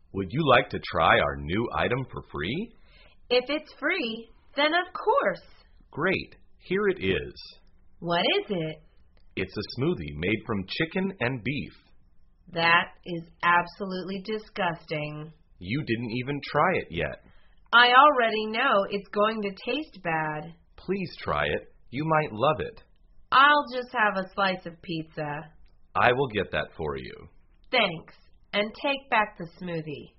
Would you like to try our new item for free? If it's free, then of course. Great. Here it is. What is it? It's a smoothie made from chicken and beef. That is absolutely disgusting. You didn't even try it yet. I already know it's going to taste bad. Please try it. You might love it. I'll just have a slice of pizza. I will get that for you. Thanks, and take back the smoothie.